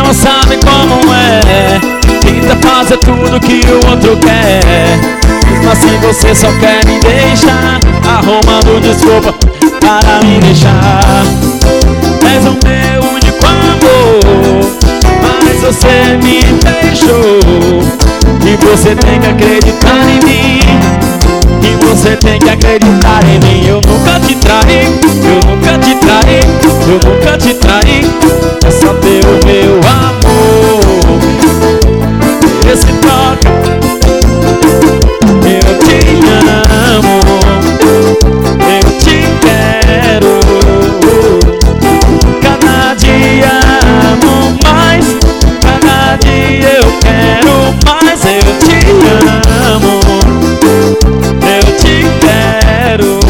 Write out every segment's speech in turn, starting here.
ama sabe como é. Tenta fazer tudo que o outro quer. Mesmo assim você só quer me deixar, arrumando desculpa para me deixar. És o meu único amor, mas você me deixou. E você tem que acreditar em mim. E você tem que acreditar em mim. Eu nunca te traí, eu nunca te traí, eu nunca te traí. É só ter o meu amor. Esse toca, eu te amo, eu te quero. Cada dia amo mais, cada dia eu quero mais. Eu te amo, eu te quero.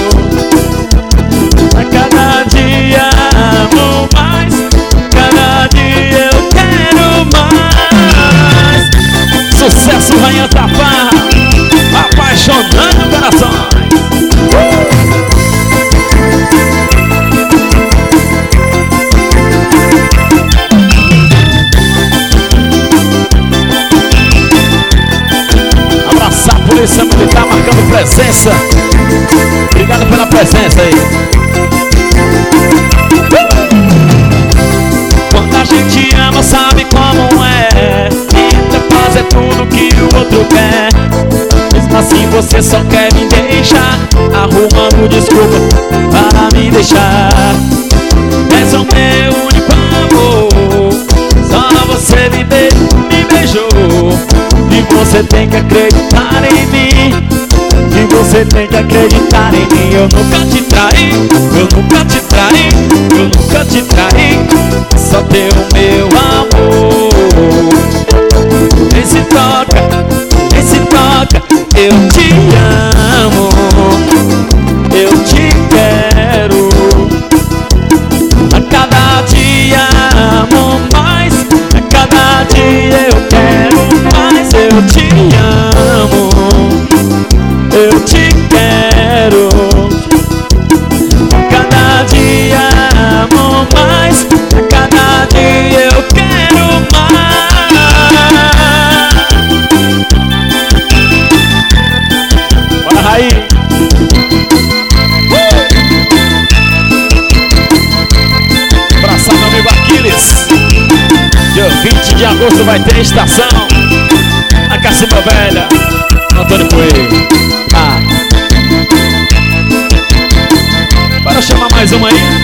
A cada dia amo mais, cada dia eu quero mais. Sucesso, Rainha da Farra, apaixonando corações. Abraçar a Polícia Militar marcando presença. Obrigado pela presença aí. Quando a gente ama sabe como é. Tenta fazer tudo que o outro quer. Mesmo assim você só quer me deixar, arrumando desculpa para me deixar. És o meu único amor, só você me beijou. E você tem que acreditar em mim. E você tem que acreditar em mim. Eu nunca te traí, eu nunca te traí, eu nunca te traí. Só ter o meu amor. Esse toca, eu te amo, eu te quero. A cada dia amo mais, a cada dia eu quero mais. Eu te amo, eu te quero. A cada dia amo mais, a cada dia eu quero mais. Bora, Raí! Abraçar meu amigo Aquiles. Dia 20 de agosto vai ter estação a Cacimba Velha, Antônio Coelho. Bora chamar mais uma aí.